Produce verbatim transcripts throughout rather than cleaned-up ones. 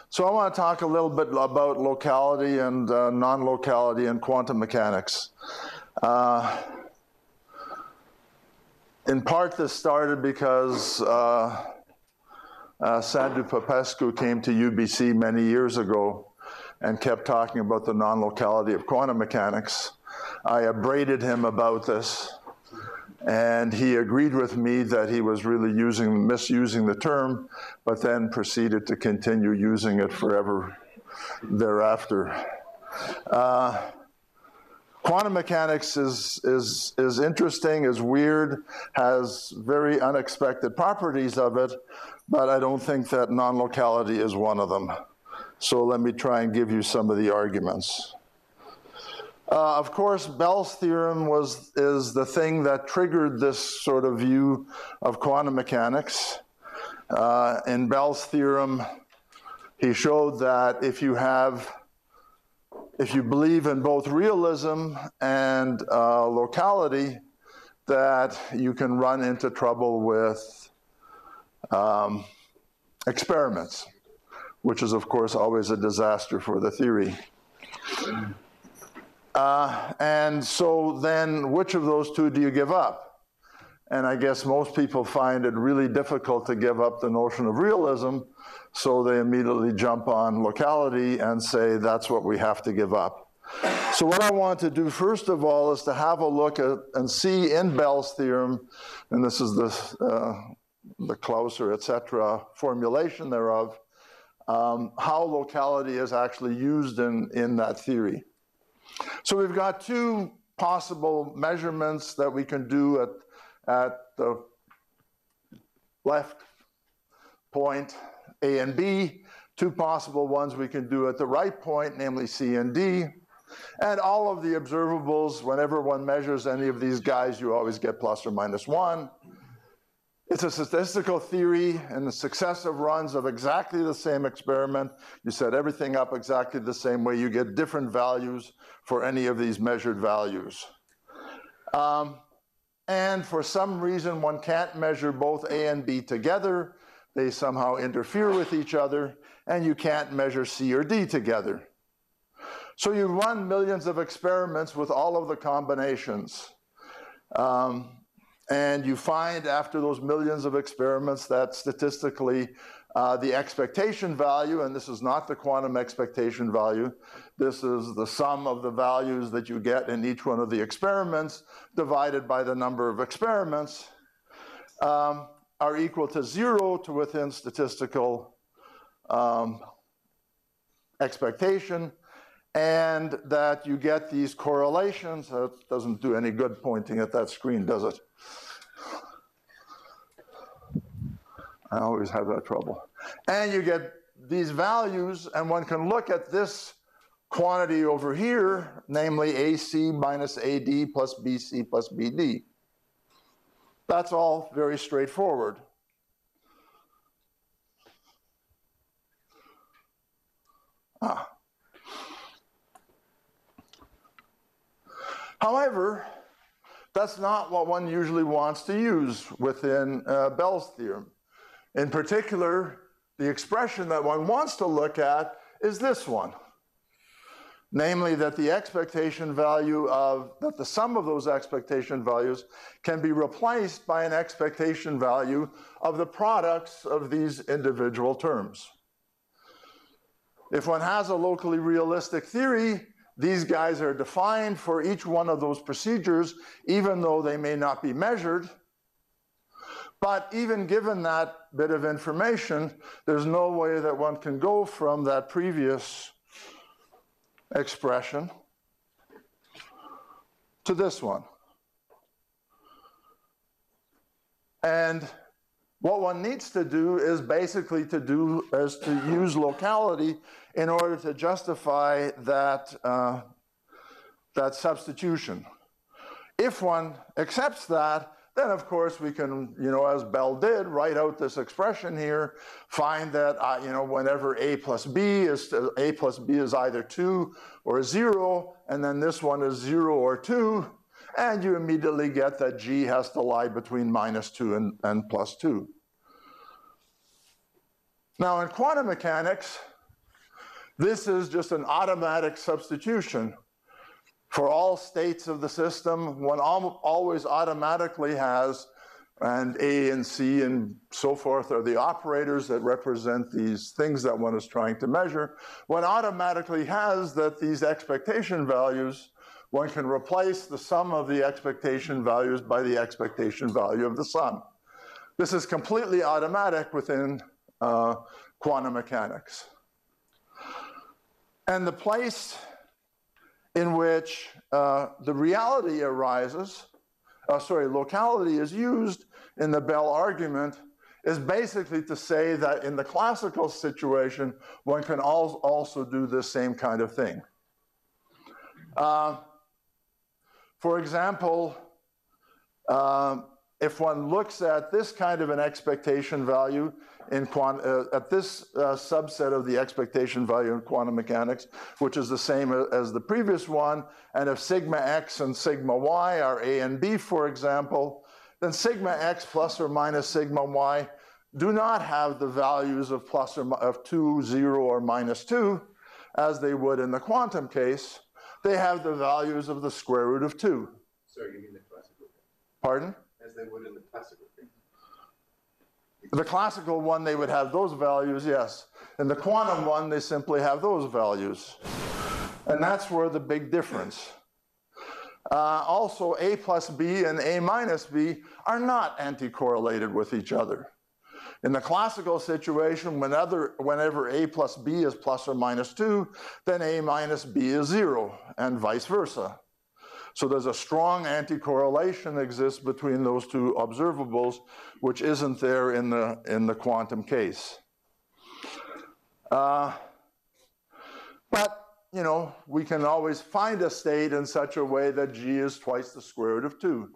So I want to talk a little bit about locality and uh, non-locality in quantum mechanics. Uh, in part, this started because uh, uh, Sandu Popescu came to U B C many years ago and kept talking about the non-locality of quantum mechanics. I upbraided him about this, and he agreed with me that he was really using, misusing the term, but then proceeded to continue using it forever thereafter. Uh, quantum mechanics is, is, is interesting, is weird, has very unexpected properties of it, but I don't think that non-locality is one of them. So let me try and give you some of the arguments. Uh, of course, Bell's theorem was, is the thing that triggered this sort of view of quantum mechanics. Uh, in Bell's theorem, he showed that if you have, if you believe in both realism and uh, locality, that you can run into trouble with um, experiments, which is, of course, always a disaster for the theory. Uh, and so then, which of those two do you give up? And I guess most people find it really difficult to give up the notion of realism, so they immediately jump on locality and say that's what we have to give up. So what I want to do first of all is to have a look at and see in Bell's theorem, and this is the, uh, the Clauser, et cetera, formulation thereof, um, how locality is actually used in, in that theory. So we've got two possible measurements that we can do at, at the left point, A and B, two possible ones we can do at the right point, namely C and D. And all of the observables, whenever one measures any of these guys, you always get plus or minus one. It's a statistical theory, and the successive runs of exactly the same experiment. You set everything up exactly the same way. You get different values for any of these measured values. Um, and for some reason, one can't measure both A and B together. They somehow interfere with each other, and you can't measure C or D together. So you run millions of experiments with all of the combinations. Um, And you find after those millions of experiments that statistically uh, the expectation value, and this is not the quantum expectation value, this is the sum of the values that you get in each one of the experiments divided by the number of experiments, um, are equal to zero to within statistical um, expectation, and that you get these correlations. That doesn't do any good pointing at that screen, does it? I always have that trouble. And you get these values, and one can look at this quantity over here, namely A C minus A D plus B C plus B D. That's all very straightforward. Ah. However, that's not what one usually wants to use within uh, Bell's theorem. In particular, the expression that one wants to look at is this one. Namely, that the expectation value of, that the sum of those expectation values can be replaced by an expectation value of the products of these individual terms. If one has a locally realistic theory, these guys are defined for each one of those procedures, even though they may not be measured. But even given that bit of information, there's no way that one can go from that previous expression to this one. And what one needs to do is basically to do is to use locality in order to justify that, uh, that substitution. If one accepts that, then of course we can, you know, as Bell did, write out this expression here, find that, uh, you know, whenever A plus B is, A plus B is either two or zero, and then this one is zero or two, and you immediately get that G has to lie between minus two and, and plus two. Now in quantum mechanics, This is just an automatic substitution. For all states of the system, one al always automatically has, and A and C and so forth are the operators that represent these things that one is trying to measure. One automatically has that these expectation values, one can replace the sum of the expectation values by the expectation value of the sum. This is completely automatic within uh, quantum mechanics. And the place in which uh, the reality arises, uh, sorry, locality is used in the Bell argument is basically to say that in the classical situation, one can al also do this same kind of thing. Uh, for example, uh, if one looks at this kind of an expectation value in quant uh, at this uh, subset of the expectation value in quantum mechanics, which is the same as the previous one, and if sigma x and sigma y are A and B, for example, then sigma x plus or minus sigma y do not have the values of plus or of two, zero, or minus two, as they would in the quantum case. They have the values of the square root of two. Sorry, you mean the classical thing? Pardon? As they would in the classical thing. The classical one, they would have those values, yes. In the quantum one, they simply have those values. And that's where the big difference. Uh, also, A plus B and A minus B are not anti-correlated with each other. In the classical situation, whenever, whenever A plus B is plus or minus two, then A minus B is zero, and vice versa. So there's a strong anti-correlation that exists between those two observables, which isn't there in the, in the quantum case. Uh, but, you know, we can always find a state in such a way that G is twice the square root of two.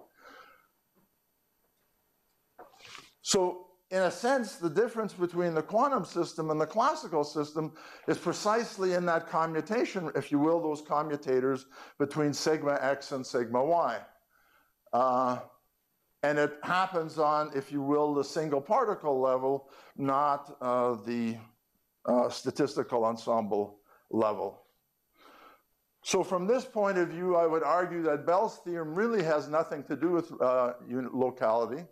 So, in a sense, the difference between the quantum system and the classical system is precisely in that commutation, if you will, those commutators between sigma x and sigma y. Uh, and it happens on, if you will, the single particle level, not uh, the uh, statistical ensemble level. So from this point of view, I would argue that Bell's theorem really has nothing to do with uh, locality.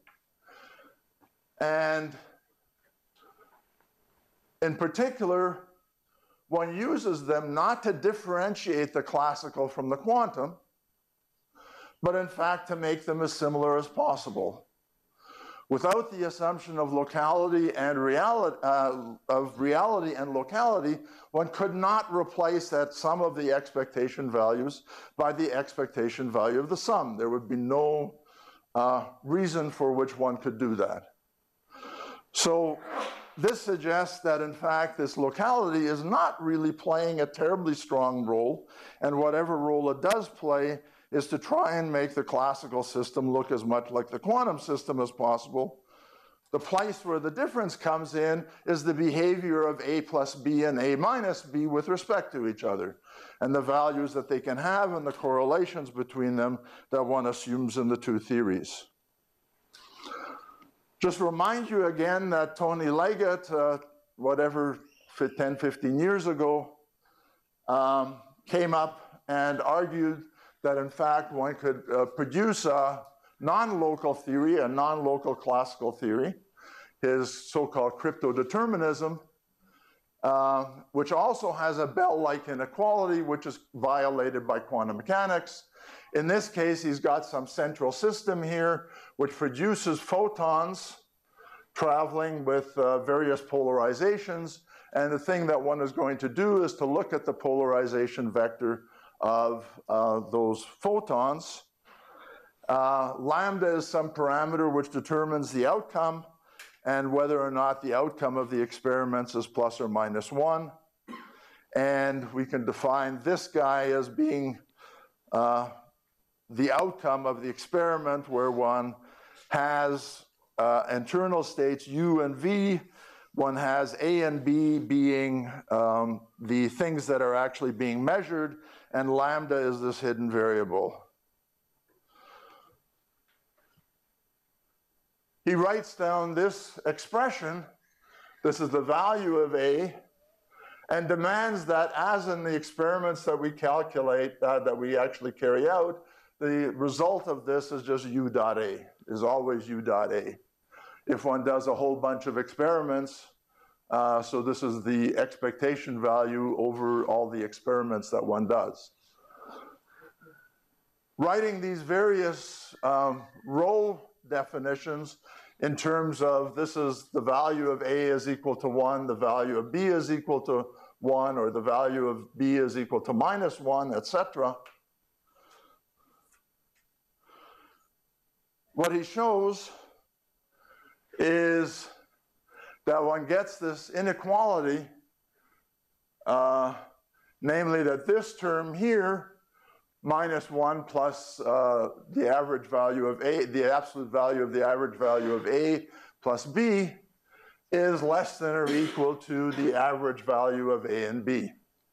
And in particular, one uses them not to differentiate the classical from the quantum, but in fact to make them as similar as possible. Without the assumption of locality and reality, uh, of reality and locality, one could not replace that sum of the expectation values by the expectation value of the sum. There would be no uh, reason for which one could do that. So this suggests that, in fact, this locality is not really playing a terribly strong role, and whatever role it does play is to try and make the classical system look as much like the quantum system as possible. The place where the difference comes in is the behavior of A plus B and A minus B with respect to each other, and the values that they can have and the correlations between them that one assumes in the two theories. Just remind you again that Tony Leggett, uh, whatever, ten, fifteen years ago, um, came up and argued that in fact one could uh, produce a non-local theory, a non-local classical theory, his so-called cryptodeterminism, uh, which also has a Bell-like inequality, which is violated by quantum mechanics. In this case, he's got some central system here, which produces photons traveling with uh, various polarizations. And the thing that one is going to do is to look at the polarization vector of uh, those photons. Uh, lambda is some parameter which determines the outcome and whether or not the outcome of the experiments is plus or minus one. And we can define this guy as being uh, the outcome of the experiment, where one has uh, internal states U and V. One has A and B being um, the things that are actually being measured, and lambda is this hidden variable. He writes down this expression. This is the value of A and demands that, as in the experiments that we calculate, uh, that we actually carry out, the result of this is just U dot A, is always U dot A. If one does a whole bunch of experiments, uh, so this is the expectation value over all the experiments that one does. Writing these various um, row definitions in terms of this is the value of A is equal to one, the value of B is equal to one, or the value of B is equal to minus one, et cetera. What he shows is that one gets this inequality, uh, namely that this term here, minus one plus uh, the average value of A, the absolute value of the average value of A plus B, is less than or equal to the average value of A and B.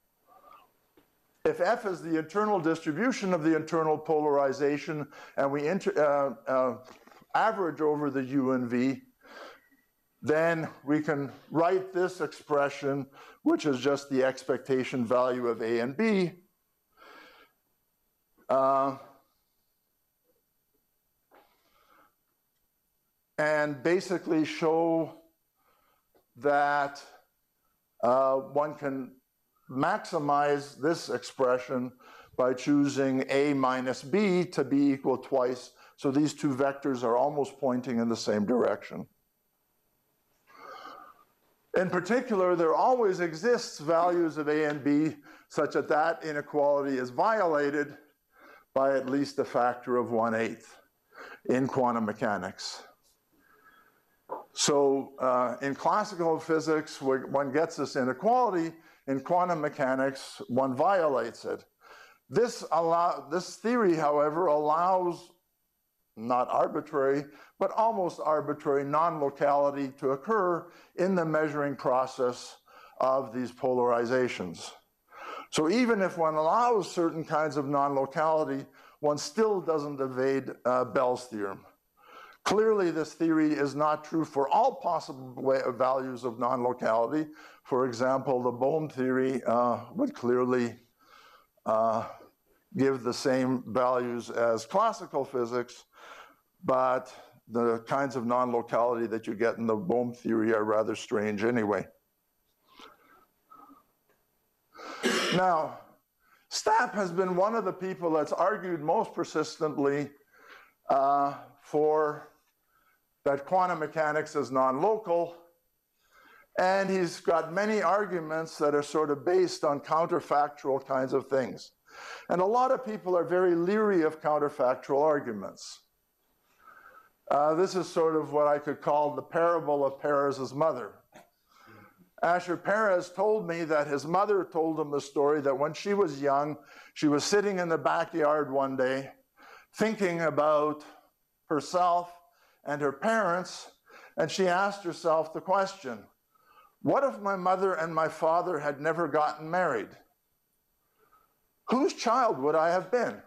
If F is the internal distribution of the internal polarization, and we inter, uh, uh, average over the U and V, then we can write this expression, which is just the expectation value of A and B, uh, and basically show that uh, one can maximize this expression by choosing A minus B to be equal twice. So these two vectors are almost pointing in the same direction. In particular, there always exists values of A and B such that that inequality is violated by at least a factor of one-eighth in quantum mechanics. So uh, in classical physics, one gets this inequality. In quantum mechanics, one violates it. This, allow, this theory, however, allows not arbitrary, but almost arbitrary non-locality to occur in the measuring process of these polarizations. So even if one allows certain kinds of non-locality, one still doesn't evade uh, Bell's theorem. Clearly, this theory is not true for all possible way of values of non-locality. For example, the Bohm theory uh, would clearly uh, give the same values as classical physics, but the kinds of non-locality that you get in the Bohm theory are rather strange anyway. Now, Stapp has been one of the people that's argued most persistently uh, for that quantum mechanics is non-local, and he's got many arguments that are sort of based on counterfactual kinds of things. And a lot of people are very leery of counterfactual arguments. Uh, this is sort of what I could call the parable of Perez's mother. Asher Perez told me that his mother told him the story that when she was young, she was sitting in the backyard one day thinking about herself and her parents, and she asked herself the question, what if my mother and my father had never gotten married? Whose child would I have been?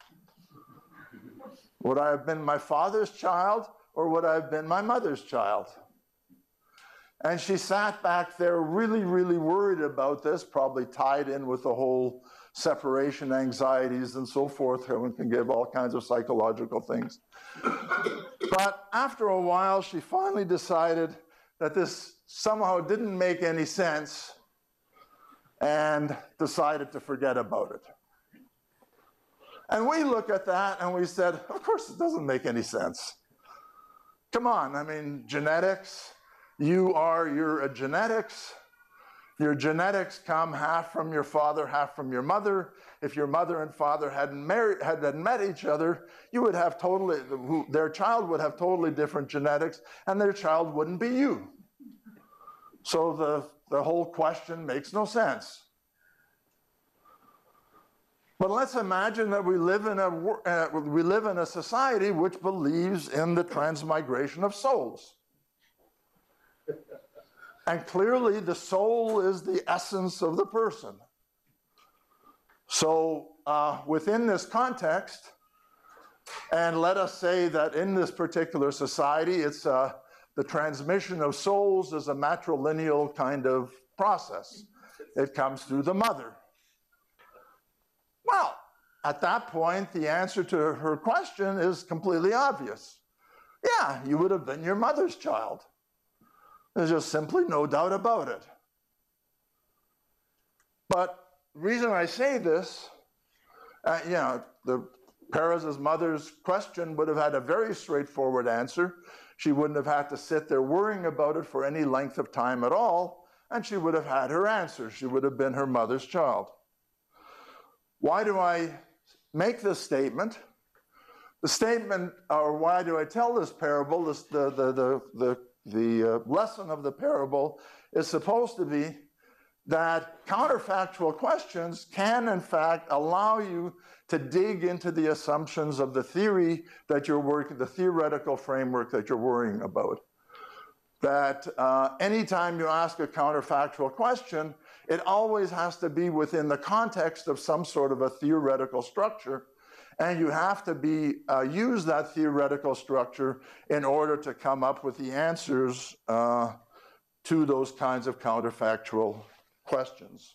Would I have been my father's child, or would I have been my mother's child? And she sat back there really, really worried about this, probably tied in with the whole separation anxieties and so forth. One can give all kinds of psychological things. But after a while, she finally decided that this somehow didn't make any sense and decided to forget about it. And we look at that and we said, of course it doesn't make any sense. Come on, I mean, genetics, you are, you're a genetics. Your genetics come half from your father, half from your mother. If your mother and father hadn't married, hadn't met each other, you would have totally, their child would have totally different genetics, and their child wouldn't be you. So the, the whole question makes no sense. But let's imagine that we live in a, uh, we live in a society which believes in the transmigration of souls. And clearly the soul is the essence of the person. So uh, within this context, and let us say that in this particular society, it's uh, the transmission of souls is a matrilineal kind of process. It comes through the mother. Well, at that point, the answer to her question is completely obvious. Yeah, you would have been your mother's child. There's just simply no doubt about it. But the reason I say this, uh, you know, the Perez's mother's question would have had a very straightforward answer. She wouldn't have had to sit there worrying about it for any length of time at all, and she would have had her answer. She would have been her mother's child. Why do I make this statement? The statement, or why do I tell this parable, this, the, the, the, the, the uh, lesson of the parable is supposed to be that counterfactual questions can, in fact, allow you to dig into the assumptions of the theory that you're working, the theoretical framework that you're worrying about. That uh, anytime you ask a counterfactual question, it always has to be within the context of some sort of a theoretical structure, and you have to be uh, use that theoretical structure in order to come up with the answers uh, to those kinds of counterfactual questions.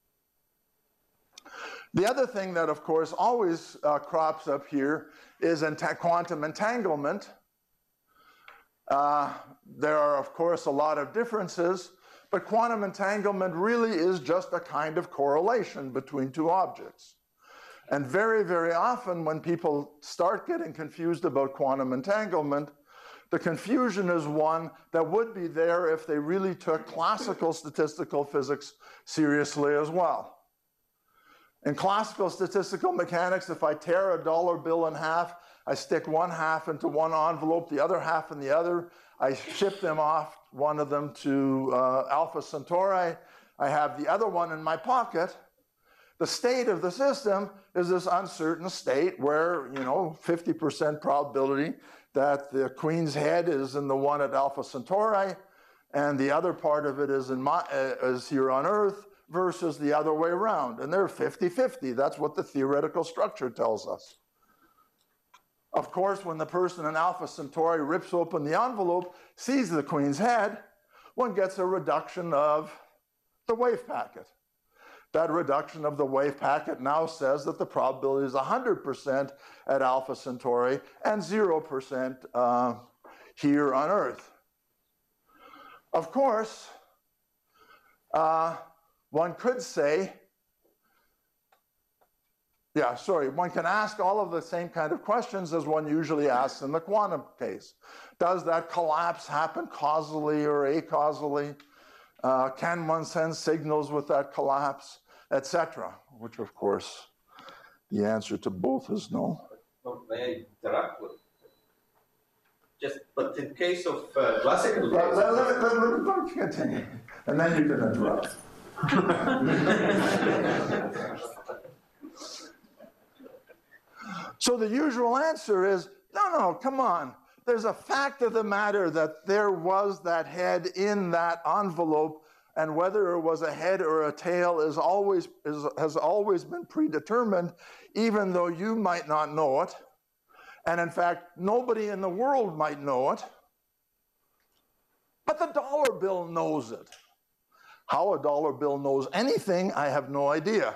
The other thing that, of course, always uh, crops up here is ent- quantum entanglement. Uh, there are, of course, a lot of differences, but quantum entanglement really is just a kind of correlation between two objects. And very, very often when people start getting confused about quantum entanglement, the confusion is one that would be there if they really took classical statistical physics seriously as well. In classical statistical mechanics, if I tear a dollar bill in half, I stick one half into one envelope, the other half in the other. I ship them off, one of them to uh, Alpha Centauri. I have the other one in my pocket. The state of the system is this uncertain state where, you know, fifty percent probability that the Queen's head is in the one at Alpha Centauri, and the other part of it is, in my, uh, is here on Earth, versus the other way around. And they're fifty fifty. That's what the theoretical structure tells us. Of course, when the person in Alpha Centauri rips open the envelope, sees the Queen's head, one gets a reduction of the wave packet. That reduction of the wave packet now says that the probability is one hundred percent at Alpha Centauri and zero percent uh, here on Earth. Of course, uh, one could say, yeah, sorry, one can ask all of the same kind of questions as one usually asks in the quantum case. Does that collapse happen causally or acausally? Uh, can one send signals with that collapse, et cetera? Which, of course, the answer to both is no. No, may I interrupt? Just, but in case of uh, classical... Let, let, let, let, let, let me continue, and then you can interrupt. So the usual answer is, no, no, come on. There's a fact of the matter that there was that head in that envelope, and whether it was a head or a tail is always, is, has always been predetermined, even though you might not know it. And in fact, nobody in the world might know it. But the dollar bill knows it. How a dollar bill knows anything, I have no idea.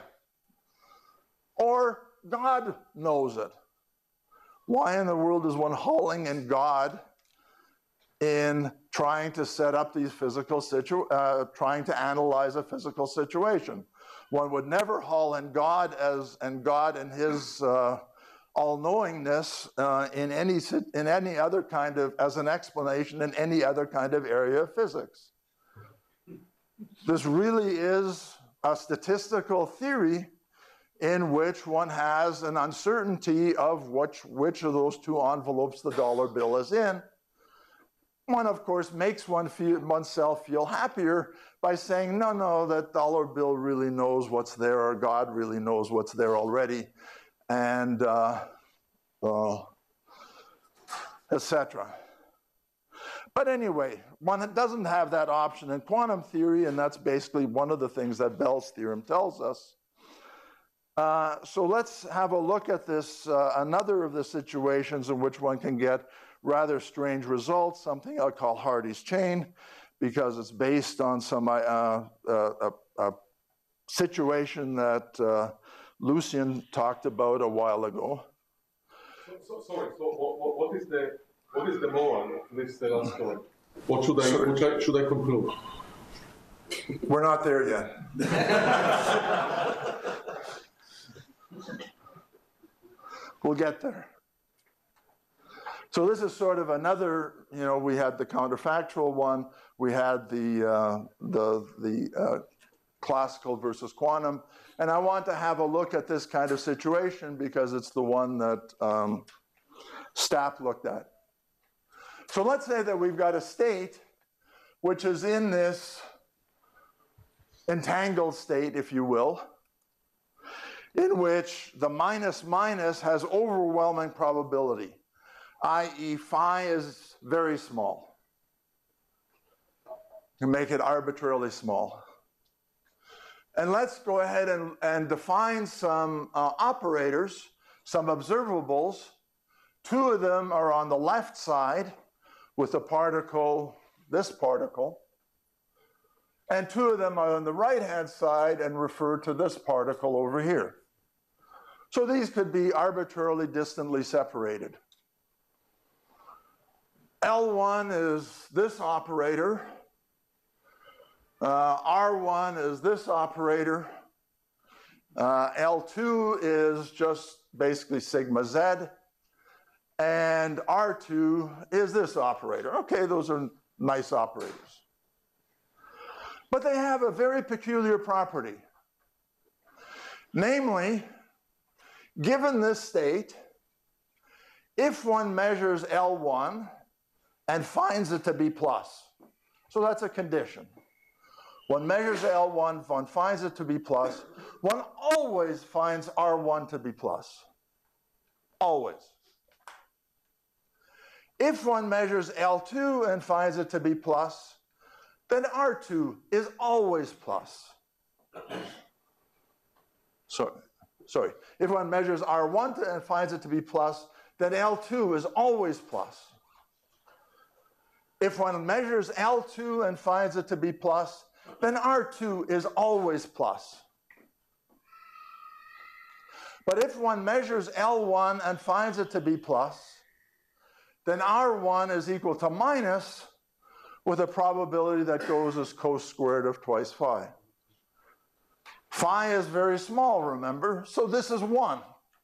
Or God knows it. Why in the world is one hauling in God in trying to set up these physical situ uh, trying to analyze a physical situation? One would never haul in God as and God and His uh, all-knowingness uh, in any in any other kind of as an explanation in any other kind of area of physics. This really is a statistical theory in which one has an uncertainty of which, which of those two envelopes the dollar bill is in. One, of course, makes one feel, oneself feel happier by saying, no, no, that dollar bill really knows what's there, or God really knows what's there already, and uh, uh, et cetera. But anyway, one doesn't have that option in quantum theory, and that's basically one of the things that Bell's theorem tells us. Uh, so let's have a look at this, uh, another of the situations in which one can get rather strange results, something I'll call Hardy's chain, because it's based on some uh, uh, a, a situation that uh, Lucian talked about a while ago. So, so, sorry, so what, what, what is the what is the moral of this uh, last story? What should I, what should I should I conclude? We're not there yet. We'll get there. So this is sort of another, you know, we had the counterfactual one, we had the, uh, the, the uh, classical versus quantum, and I want to have a look at this kind of situation because it's the one that um, Stapp looked at. So let's say that we've got a state which is in this entangled state, if you will, in which the minus minus has overwhelming probability, that is phi is very small. You make it arbitrarily small. And let's go ahead and, and define some uh, operators, some observables. Two of them are on the left side with the particle, this particle, and two of them are on the right-hand side and refer to this particle over here. So these could be arbitrarily distantly separated. L one is this operator. Uh, R one is this operator. Uh, L two is just basically sigma z. And R two is this operator. Okay, those are nice operators. But they have a very peculiar property. Namely, given this state, if one measures L one and finds it to be plus, so that's a condition. One measures L one, one finds it to be plus, one always finds R one to be plus. Always. If one measures L two and finds it to be plus, then R two is always plus. So, sorry, if one measures R one and finds it to be plus, then L two is always plus. If one measures L two and finds it to be plus, then R two is always plus. But if one measures L one and finds it to be plus, then R one is equal to minus with a probability that goes as cos squared of twice phi. Phi is very small, remember, so this is one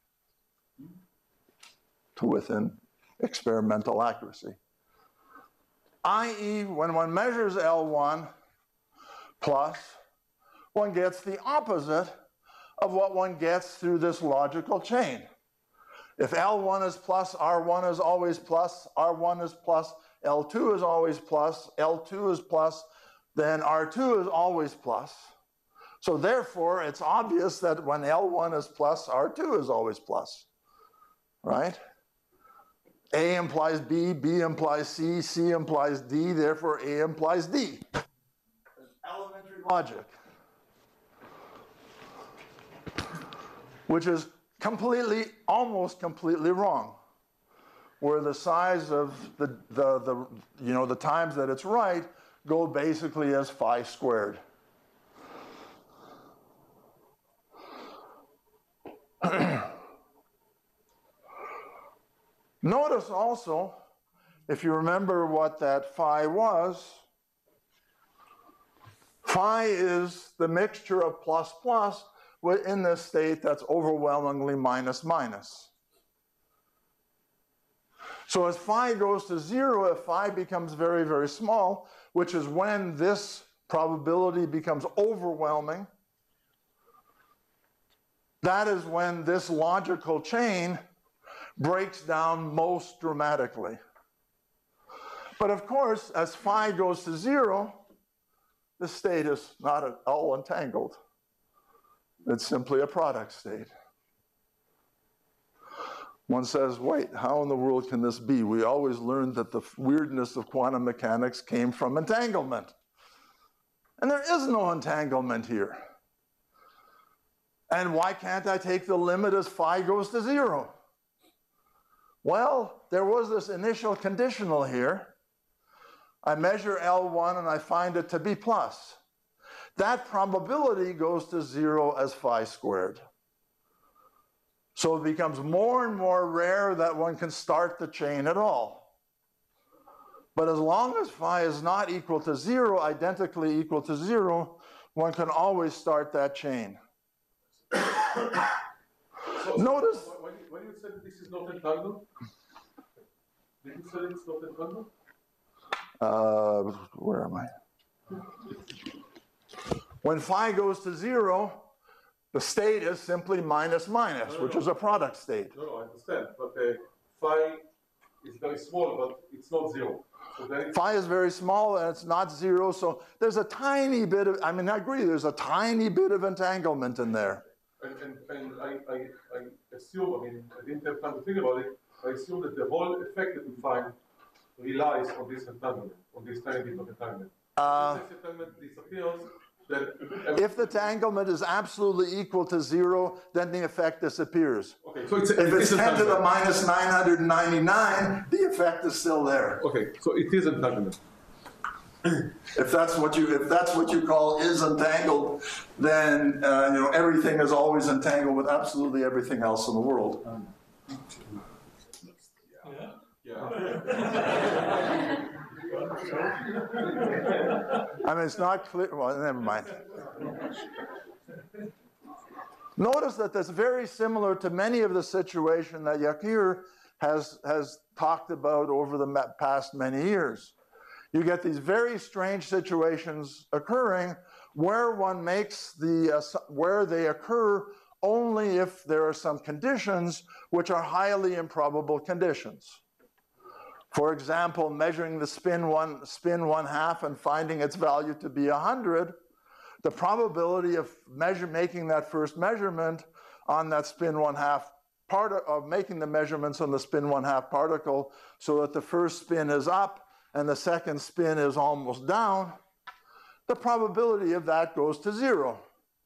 to within experimental accuracy. that is, when one measures L one plus, one gets the opposite of what one gets through this logical chain. If L one is plus, R one is always plus, R one is plus, L two is always plus, L two is plus, then R two is always plus. So therefore, it's obvious that when L one is plus, R two is always plus, right? A implies B, B implies C, C implies D, therefore A implies D. Elementary logic, which is completely, almost completely wrong, where the size of the, the, the, you know, the times that it's right go basically as phi squared. Notice also, if you remember what that phi was, phi is the mixture of plus plus in this state that's overwhelmingly minus minus. So as phi goes to zero, if phi becomes very, very small, which is when this probability becomes overwhelming, that is when this logical chain breaks down most dramatically. But of course, as phi goes to zero, the state is not at all entangled. It's simply a product state. One says, wait, how in the world can this be? We always learned that the weirdness of quantum mechanics came from entanglement. And there is no entanglement here. And why can't I take the limit as phi goes to zero? Well, there was this initial conditional here. I measure L one and I find it to be plus. that probability goes to zero as phi squared. So it becomes more and more rare that one can start the chain at all. But as long as phi is not equal to zero, identically equal to zero, one can always start that chain. So, Notice. So when, you, when you said this is not entangled, did you say it's not entangled? Uh, where am I? When phi goes to zero, the state is simply minus minus, No, no, which no. is a product state. No, no, I understand. But uh, phi is very small, but it's not zero. So then it's, Phi is very small and it's not zero, so there's a tiny bit of, I mean, I agree, there's a tiny bit of entanglement in there. and, and, and I, I, I assume, I mean, I didn't have time to think about it, I assume that the whole effect that we find relies on this entanglement, on this tiny bit of entanglement. Uh, If this entanglement disappears, then if the entanglement is absolutely equal to zero, then the effect disappears. okay, so it's If it's ten to the entanglement. minus nine hundred ninety-nine, the effect is still there. Okay, so it is entanglement. If that's what you, if that's what you call is entangled, then uh, you know everything is always entangled with absolutely everything else in the world. I mean, it's not clear. Well, never mind. Notice that that's very similar to many of the situation that Yakir has has talked about over the past many years. You get these very strange situations occurring where one makes the, uh, where they occur only if there are some conditions which are highly improbable conditions. For example, measuring the spin one, spin one half and finding its value to be one hundred, the probability of measure, making that first measurement on that spin one half part of making the measurements on the spin one half particle so that the first spin is up and the second spin is almost down, the probability of that goes to zero.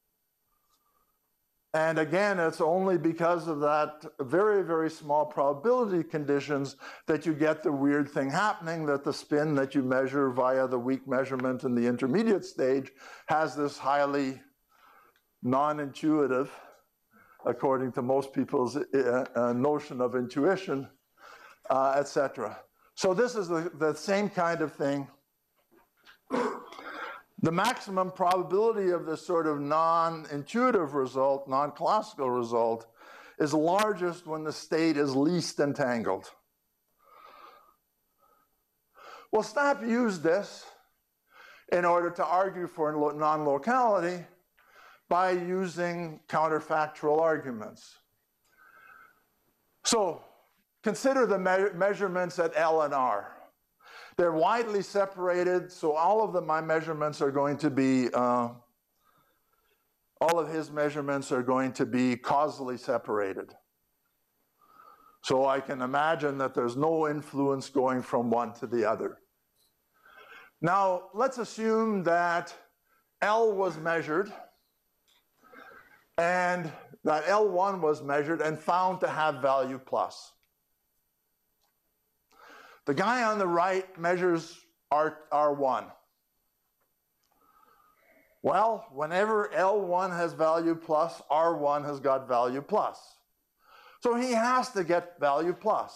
And again, it's only because of that very, very small probability conditions that you get the weird thing happening, that the spin that you measure via the weak measurement in the intermediate stage has this highly non-intuitive, according to most people's uh, uh, notion of intuition, uh, et cetera. So this is the, the same kind of thing. The maximum probability of this sort of non-intuitive result, non-classical result, is largest when the state is least entangled. Well, Stapp used this in order to argue for non-locality by using counterfactual arguments. So consider the me- measurements at L and R. They're widely separated, so all of the, my measurements are going to be, uh, all of his measurements are going to be causally separated. So I can imagine that there's no influence going from one to the other. Now, let's assume that L was measured, and that L one was measured and found to have value plus. The guy on the right measures R, R1. Well, whenever L one has value plus, R one has got value plus. So he has to get value plus.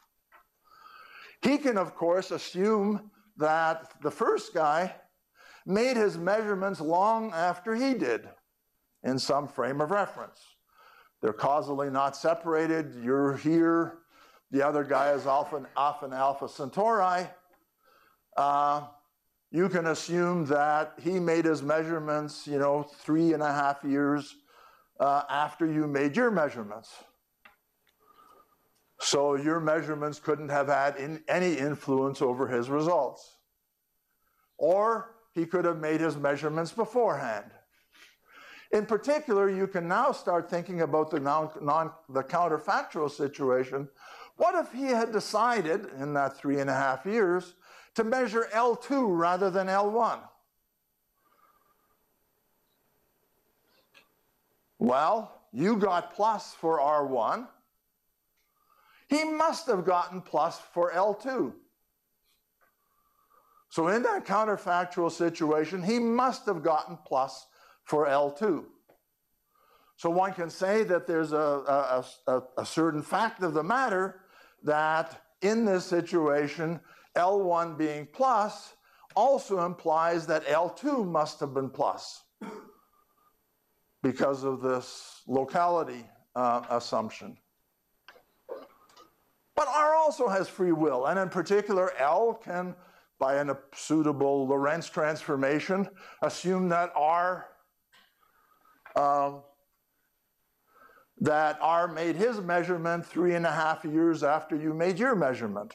He can, of course, assume that the first guy made his measurements long after he did in some frame of reference. They're causally not separated. You're here. The other guy is often, often Alpha Centauri. Uh, you can assume that he made his measurements, you know, three and a half years uh, after you made your measurements. So your measurements couldn't have had in, any influence over his results. Or he could have made his measurements beforehand. In particular, you can now start thinking about the, non, non, the counterfactual situation. What if he had decided in that three and a half years to measure L two rather than L one? Well, you got plus for R one. He must have gotten plus for L two. So in that counterfactual situation, he must have gotten plus for L two. So one can say that there's a, a, a, a certain fact of the matter that in this situation, L one being plus also implies that L two must have been plus because of this locality uh, assumption. But R also has free will, and in particular, L can, by a suitable Lorentz transformation, assume that R um, that R made his measurement three and a half years after you made your measurement.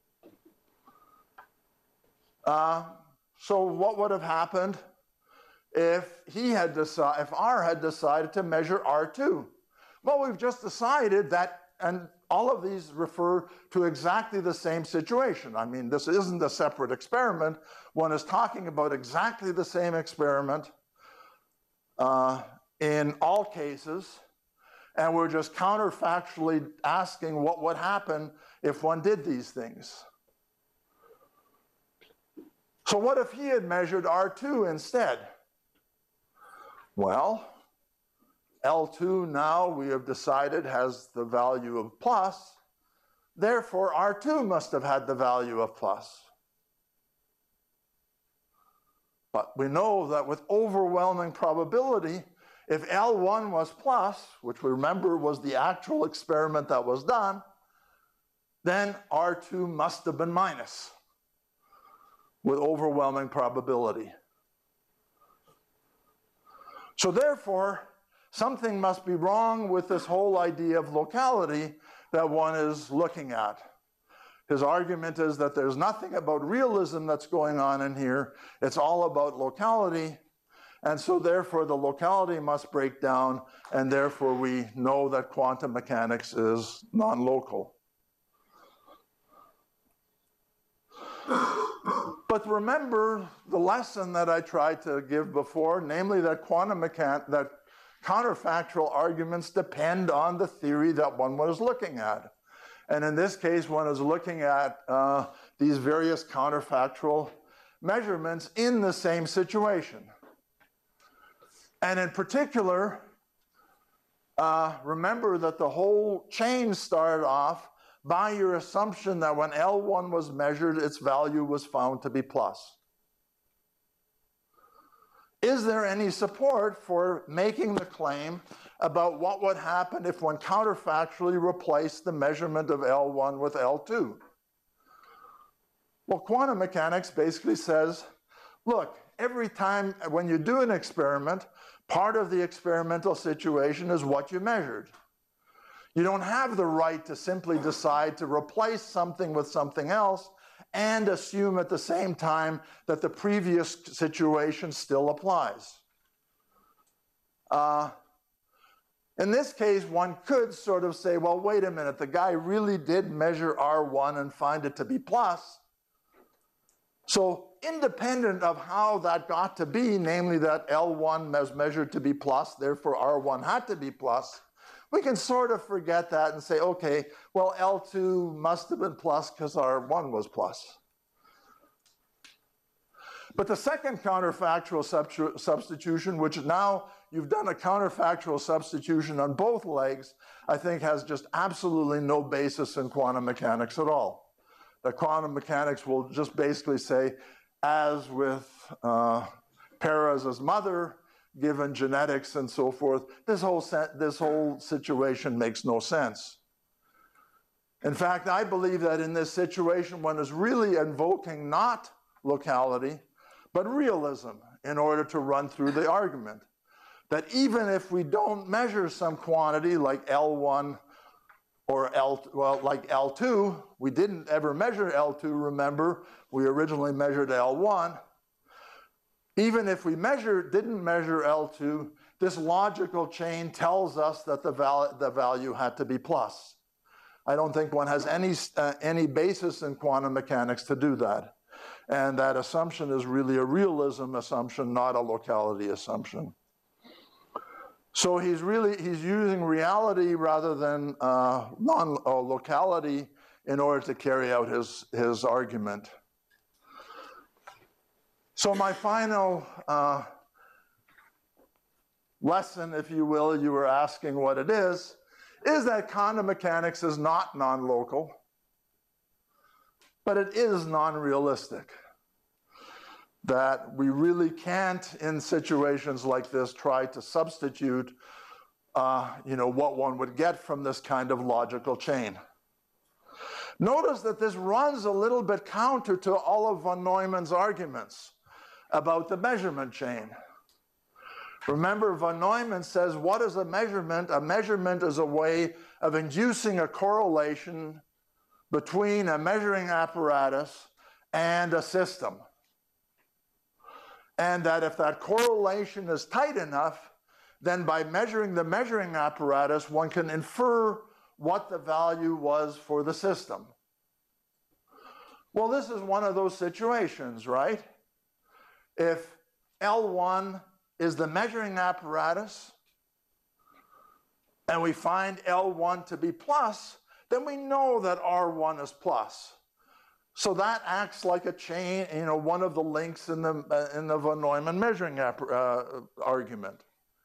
Uh, so what would have happened if he had decided, if R had decided to measure R two? Well, we've just decided that, and all of these refer to exactly the same situation. I mean, this isn't a separate experiment. One is talking about exactly the same experiment uh, in all cases, and we're just counterfactually asking what would happen if one did these things. So what if he had measured R two instead? Well, L two now we have decided has the value of plus, therefore R two must have had the value of plus. But we know that with overwhelming probability, if L one was plus, which we remember was the actual experiment that was done, then R two must have been minus with overwhelming probability. So therefore, something must be wrong with this whole idea of locality that one is looking at. His argument is that there's nothing about realism that's going on in here. It's all about locality. And so therefore the locality must break down, and therefore we know that quantum mechanics is non-local. But remember the lesson that I tried to give before, namely that quantum mechan- that counterfactual arguments depend on the theory that one was looking at. And in this case, one is looking at uh, these various counterfactual measurements in the same situation. And in particular, uh, remember that the whole chain started off by your assumption that when L one was measured, its value was found to be plus. Is there any support for making the claim about what would happen if one counterfactually replaced the measurement of L one with L two? Well, quantum mechanics basically says, look, every time when you do an experiment, part of the experimental situation is what you measured. You don't have the right to simply decide to replace something with something else and assume at the same time that the previous situation still applies. Uh, in this case, one could sort of say, well, wait a minute, the guy really did measure R one and find it to be plus. So independent of how that got to be, namely that L one was measured to be plus, therefore R one had to be plus, we can sort of forget that and say, okay, well, L two must have been plus because R one was plus. But the second counterfactual substu- substitution, which now you've done a counterfactual substitution on both legs, I think has just absolutely no basis in quantum mechanics at all. The quantum mechanics will just basically say, as with uh, Perez's mother, given genetics and so forth, this whole, this whole situation makes no sense. In fact, I believe that in this situation, one is really invoking not locality, but realism in order to run through the argument. That even if we don't measure some quantity like L one or L, well, like L two, we didn't ever measure L two, remember, we originally measured L one. Even if we measure, didn't measure L two, this logical chain tells us that the, val the value had to be plus. I don't think one has any, uh, any basis in quantum mechanics to do that. And that assumption is really a realism assumption, not a locality assumption. So he's really, he's using reality rather than uh, non-locality in order to carry out his, his argument. So my final uh, lesson, if you will, you were asking what it is, is that quantum mechanics is not non-local, but it is non-realistic. That we really can't, in situations like this, try to substitute uh, you know, what one would get from this kind of logical chain. Notice that this runs a little bit counter to all of von Neumann's arguments about the measurement chain. Remember, von Neumann says, what is a measurement? A measurement is a way of inducing a correlation between a measuring apparatus and a system. And that if that correlation is tight enough, then by measuring the measuring apparatus, one can infer what the value was for the system. Well, this is one of those situations, right? If L one is the measuring apparatus, and we find L one to be plus, then we know that R one is plus. So that acts like a chain, you know, one of the links in the, uh, in the von Neumann measuring uh, argument.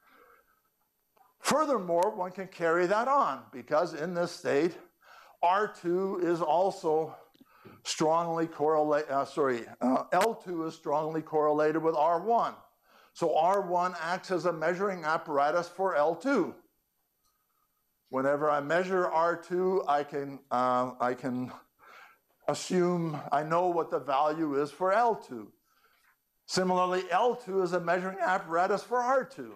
Furthermore, one can carry that on, because in this state, R two is also strongly correlated, uh, sorry, uh, L two is strongly correlated with R one. So R one acts as a measuring apparatus for L two. Whenever I measure R two, I can, uh, I can assume I know what the value is for L two. Similarly, L two is a measuring apparatus for R two.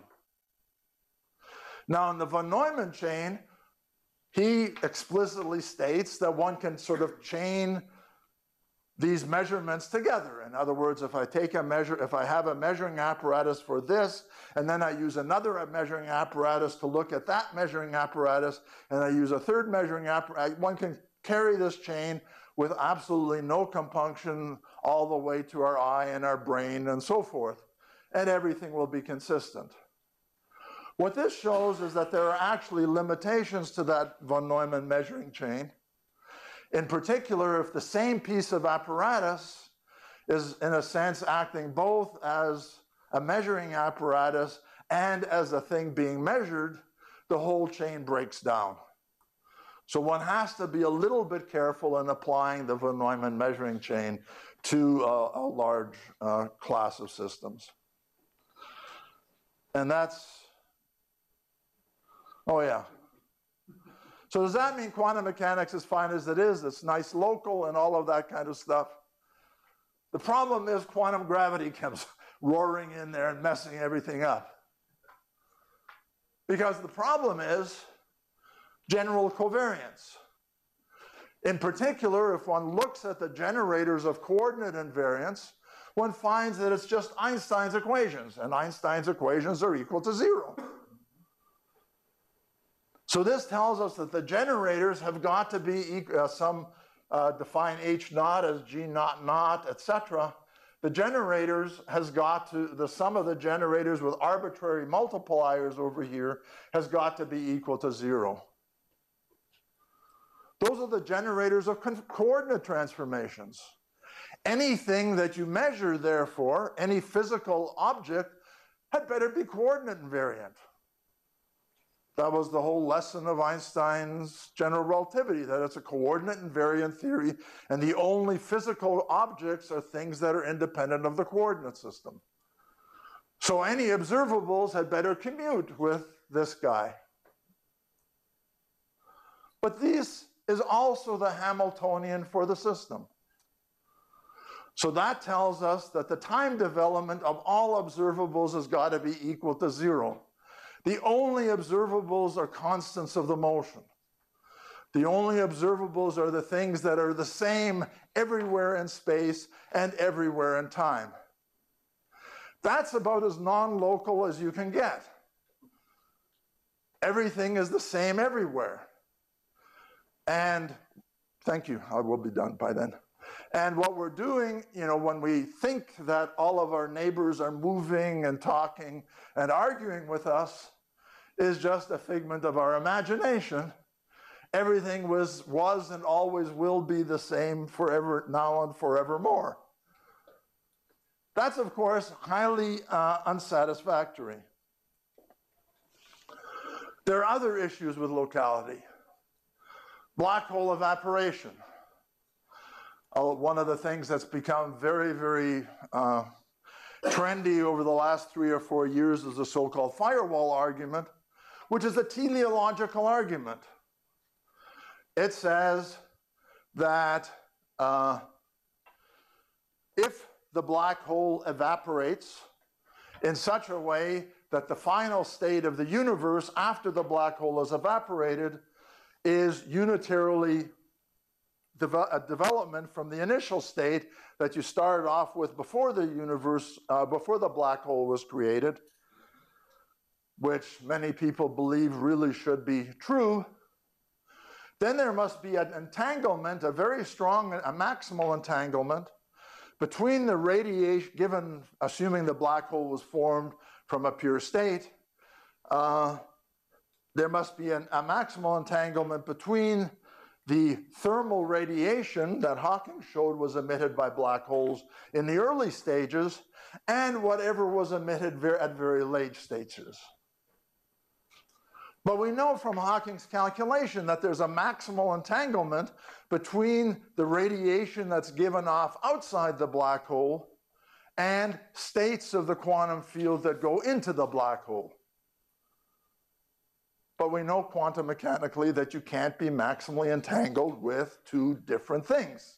Now, in the von Neumann chain, he explicitly states that one can sort of chain these measurements together. In other words, if I take a measure, if I have a measuring apparatus for this, and then I use another measuring apparatus to look at that measuring apparatus, and I use a third measuring apparatus, one can carry this chain with absolutely no compunction all the way to our eye and our brain and so forth, and everything will be consistent. What this shows is that there are actually limitations to that von Neumann measuring chain. In particular, if the same piece of apparatus is, in a sense, acting both as a measuring apparatus and as a thing being measured, the whole chain breaks down. So one has to be a little bit careful in applying the von Neumann measuring chain to a, a large uh, class of systems. And that's, oh yeah. So does that mean quantum mechanics is fine as it is? It's nice local and all of that kind of stuff. The problem is quantum gravity comes roaring in there and messing everything up. Because the problem is general covariance. In particular, if one looks at the generators of coordinate invariance, one finds that it's just Einstein's equations, and Einstein's equations are equal to zero. So this tells us that the generators have got to be uh, some, uh, define H naught as G naught naught, et cetera. The generators has got to, the sum of the generators with arbitrary multipliers over here has got to be equal to zero. Those are the generators of co coordinate transformations. Anything that you measure, therefore, any physical object, had better be coordinate invariant. That was the whole lesson of Einstein's general relativity, that it's a coordinate invariant theory, and the only physical objects are things that are independent of the coordinate system. So any observables had better commute with this guy. But this is also the Hamiltonian for the system. So that tells us that the time development of all observables has got to be equal to zero. The only observables are constants of the motion. The only observables are the things that are the same everywhere in space and everywhere in time. That's about as non-local as you can get. Everything is the same everywhere. And thank you, I will be done by then. And what we're doing, you know, when we think that all of our neighbors are moving and talking and arguing with us, is just a figment of our imagination. Everything was, was and always will be the same forever, now and forevermore. That's, of course, highly uh, unsatisfactory. There are other issues with locality. Black hole evaporation. Uh, one of the things that's become very, very uh, trendy over the last three or four years is the so-called firewall argument, which is a teleological argument. It says that uh, if the black hole evaporates in such a way that the final state of the universe after the black hole is evaporated is unitarily deve- a development from the initial state that you started off with before the universe, uh, before the black hole was created, which many people believe really should be true. Then there must be an entanglement, a very strong, a maximal entanglement between the radiation, given, assuming the black hole was formed from a pure state, uh, there must be an, a maximal entanglement between the thermal radiation that Hawking showed was emitted by black holes in the early stages and whatever was emitted ver- at very late stages. But we know from Hawking's calculation that there's a maximal entanglement between the radiation that's given off outside the black hole and states of the quantum field that go into the black hole. But we know quantum mechanically that you can't be maximally entangled with two different things.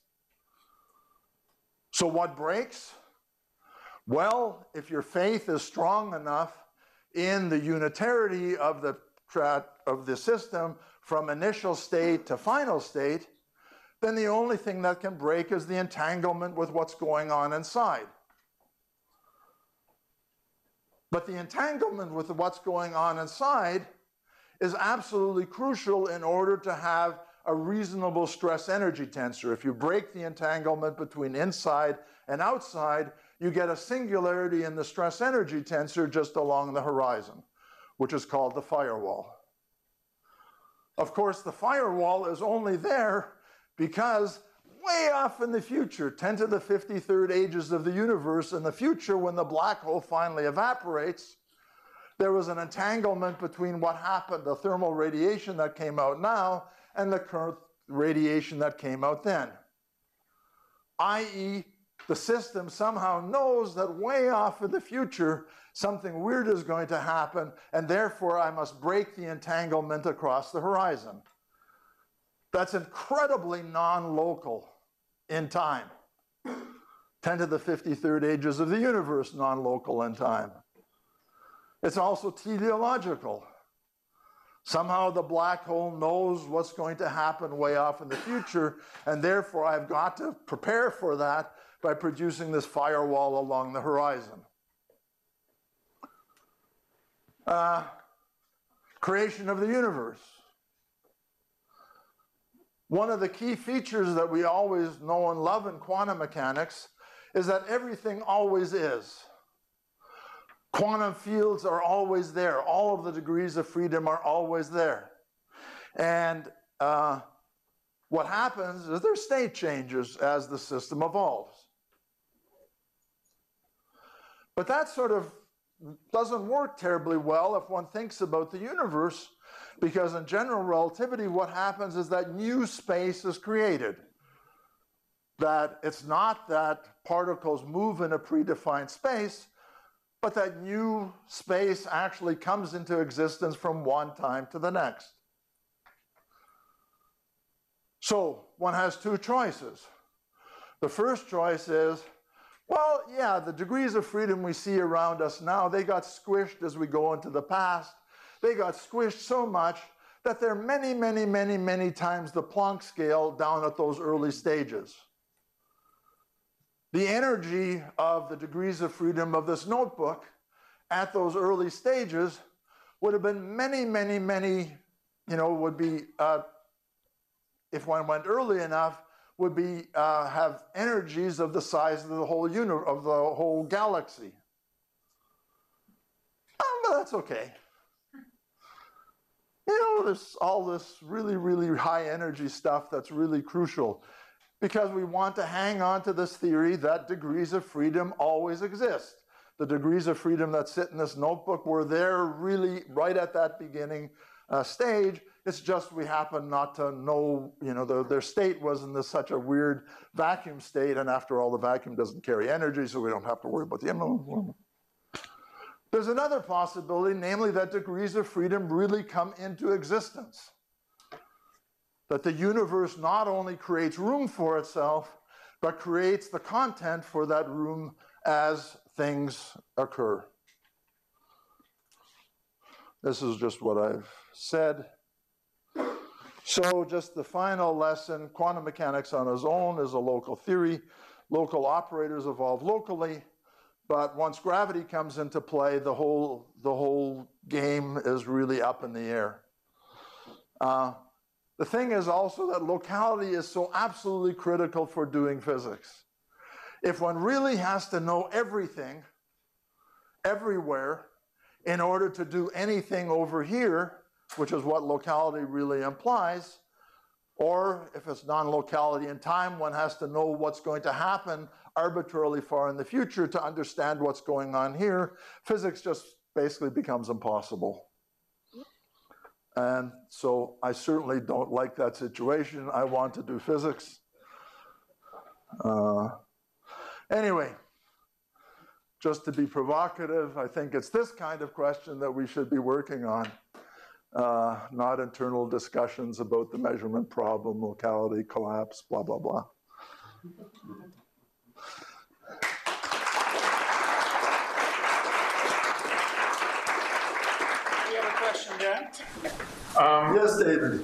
So what breaks? Well, if your faith is strong enough in the unitarity of the of the system from initial state to final state, then the only thing that can break is the entanglement with what's going on inside. But the entanglement with what's going on inside is absolutely crucial in order to have a reasonable stress energy tensor. If you break the entanglement between inside and outside, you get a singularity in the stress energy tensor just along the horizon, which is called the firewall. Of course, the firewall is only there because way off in the future, ten to the fifty-third ages of the universe, in the future when the black hole finally evaporates, there was an entanglement between what happened, the thermal radiation that came out now, and the current radiation that came out then. that is, the system somehow knows that way off in the future, something weird is going to happen, and therefore I must break the entanglement across the horizon. That's incredibly non-local in time. ten to the fifty-third ages of the universe, non-local in time. It's also teleological. Somehow the black hole knows what's going to happen way off in the future, and therefore I've got to prepare for that by producing this firewall along the horizon. Uh, creation of the universe. One of the key features that we always know and love in quantum mechanics is that everything always is. Quantum fields are always there. All of the degrees of freedom are always there. And uh, what happens is there's state changes as the system evolves. But that sort of doesn't work terribly well if one thinks about the universe, because in general relativity, what happens is that new space is created. That it's not that particles move in a predefined space, but that new space actually comes into existence from one time to the next. So one has two choices. The first choice is, well, yeah, the degrees of freedom we see around us now, they got squished as we go into the past. They got squished so much that they're many, many, many, many times the Planck scale down at those early stages. The energy of the degrees of freedom of this notebook at those early stages would have been many, many, many, you know, would be, uh, if one went early enough, would be, uh, have energies of the size of the whole universe, of the whole galaxy. Um, but that's okay. You know, there's all this really, really high energy stuff that's really crucial. because we want to hang on to this theory that degrees of freedom always exist. The degrees of freedom that sit in this notebook were there really right at that beginning uh, stage. It's just we happen not to know, you know, the, their state was in this such a weird vacuum state, and after all, the vacuum doesn't carry energy, so we don't have to worry about the... There's another possibility, namely that degrees of freedom really come into existence. That the universe not only creates room for itself, but creates the content for that room as things occur. This is just what I've said. So just the final lesson, quantum mechanics on its own is a local theory. Local operators evolve locally, but once gravity comes into play, the whole, the whole game is really up in the air. Uh, the thing is also that locality is so absolutely critical for doing physics. If one really has to know everything, everywhere, in order to do anything over here, which is what locality really implies, or if it's non-locality in time, one has to know what's going to happen arbitrarily far in the future to understand what's going on here. Physics just basically becomes impossible. And so I certainly don't like that situation. I want to do physics. Uh, anyway, just to be provocative, I think it's this kind of question that we should be working on. Uh, not internal discussions about the measurement problem, locality, collapse, blah, blah, blah. You have a question, Dan? Um, Yes, David.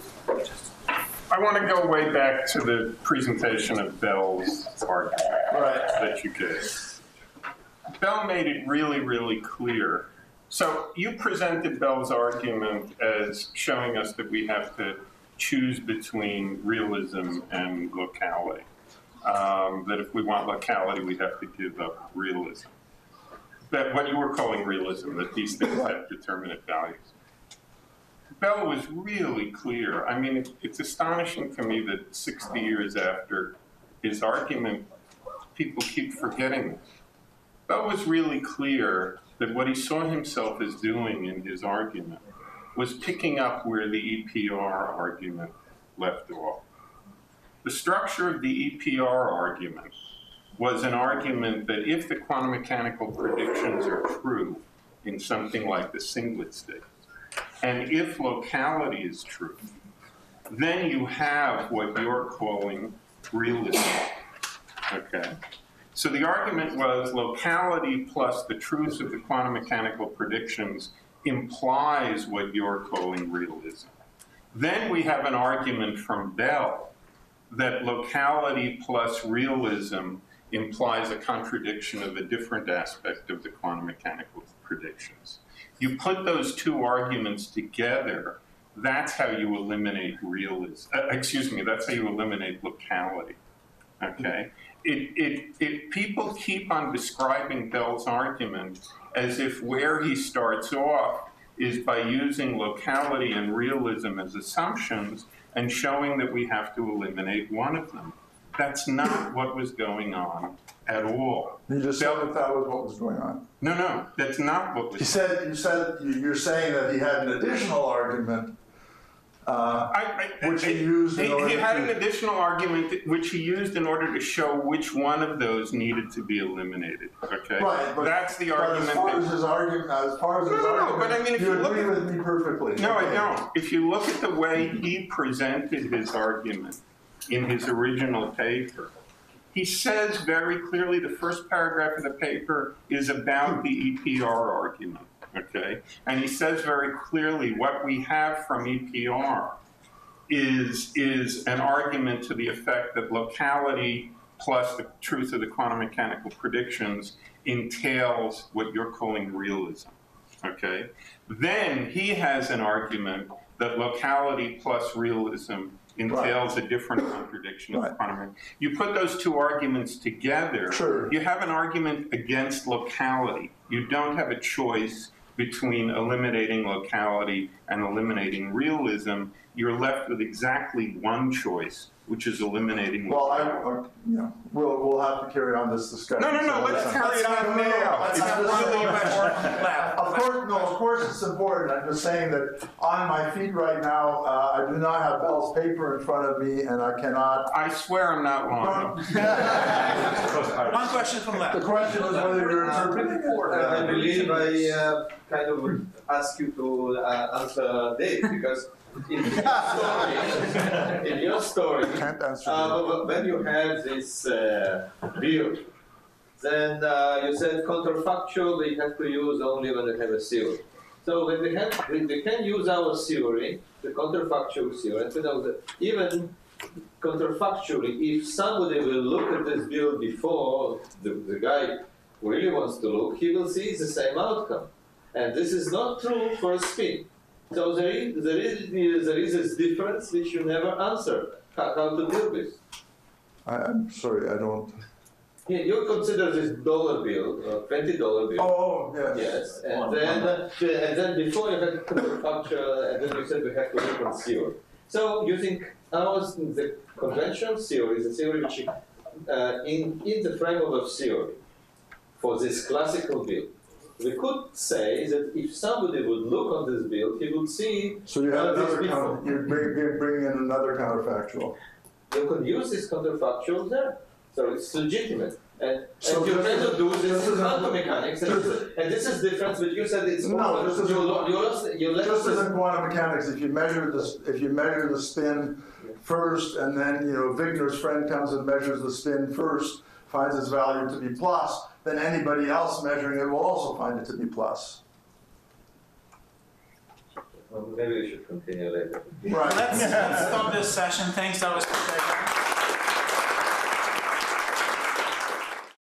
I want to go way back to the presentation of Bell's argument Right. that you gave. Bell made it really, really clear. So you presented Bell's argument as showing us that we have to choose between realism and locality. Um, that if we want locality, we have to give up realism. That what you were calling realism, that these things have determinate values. Bell was really clear. I mean, it, it's astonishing to me that sixty years after his argument, people keep forgetting this. Bell was really clear that what he saw himself as doing in his argument was picking up where the E P R argument left off. The structure of the E P R argument was an argument that if the quantum mechanical predictions are true in something like the singlet state, and if locality is true, then you have what you're calling realism, okay? So the argument was locality plus the truth of the quantum mechanical predictions implies what you're calling realism. Then we have an argument from Bell that locality plus realism implies a contradiction of a different aspect of the quantum mechanical predictions. You put those two arguments together, that's how you eliminate realism. Uh, excuse me, that's how you eliminate locality, okay? It, it, it, people keep on describing Bell's argument as if where he starts off is by using locality and realism as assumptions and showing that we have to eliminate one of them. That's not what was going on at all. You just said that that was what was going on. No, no, that's not what was. You said, you said, you're saying that he had an additional argument Uh, I, I, which he I, used in he, order he had to... an additional argument that, which he used in order to show which one of those needed to be eliminated. Okay, Right, but, that's the but argument. as far that, as his argument, as far as his no, no, argument, no, but I mean, if you you look agree at, with me perfectly. no, okay. I don't. If you look at the way he presented his argument in his original paper, he says very clearly the first paragraph of the paper is about the E P R argument. Okay, and he says very clearly what we have from E P R is, is an argument to the effect that locality plus the truth of the quantum mechanical predictions entails what you're calling realism, okay? Then he has an argument that locality plus realism entails right. a different contradiction right. of quantum. You put those two arguments together, sure. you have an argument against locality. You don't have a choice between eliminating locality and eliminating realism. You're left with exactly one choice, which is eliminating. Well, I, uh, you know, we'll, we'll have to carry on this discussion. No, no, no, let's carry it on now. Let's It's have one really more question. important. Left. Of course, no, of course it's important. I'm just saying that on my feet right now, uh, I do not have Bell's paper in front of me, and I cannot. I swear I'm not lying. One question from The left. question is whether you're interpreting it. Uh, I believe I uh, kind of would ask you to uh, answer Dave, because in your story, in your story, Can't answer. uh, when you have this uh, view, then uh, you said counterfactual we have to use only when we have a theory. So when we have, we, we can use our theory, the counterfactual theory, and to know that even counterfactually, if somebody will look at this bill before the, the guy who really wants to look, he will see the same outcome. And this is not true for a spin. So there is, there is, there is this difference which you never answer, how, how to deal with. I, I'm sorry, I don't. You- You consider this dollar bill, uh, twenty dollar bill. Oh, yes. Yes, and then, uh, and then before you had counterfactual, and then you said we have to look on theory. So using ours, the conventional theory, the theory which, uh, in, in the framework of theory, for this classical bill, we could say that if somebody would look on this bill, he would see. So you have uh, this another before. counter, you bring, you bring in another counterfactual. You could use this counterfactual there, so it's legitimate. And, So and you this cannot is- do this this is in a- quantum mechanics, and, this this is, and this is different. But you said it's No, this is- you, lo- you lost you left Just as this. in quantum mechanics, if you measure the, if you measure the spin first, and then, you know, Wigner's friend comes and measures the spin first, finds its value to be plus, then anybody else measuring it will also find it to be plus. Well, maybe we should continue later. Right. Let's, let's stop this session. Thanks, that was.